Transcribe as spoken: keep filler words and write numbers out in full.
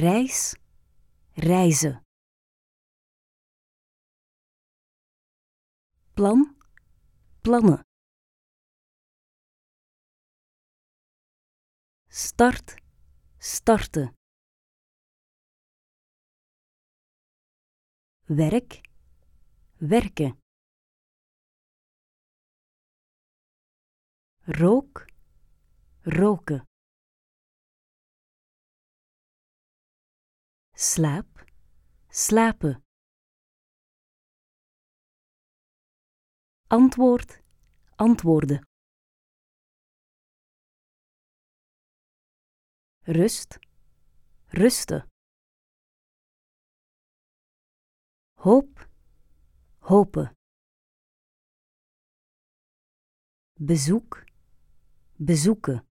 reis, reizen. Plan, plannen. Start, starten. Werk, werken. Rook, roken. Slaap, slapen. Antwoord, antwoorden. Rust, rusten. Hoop, hopen. Bezoek, bezoeken.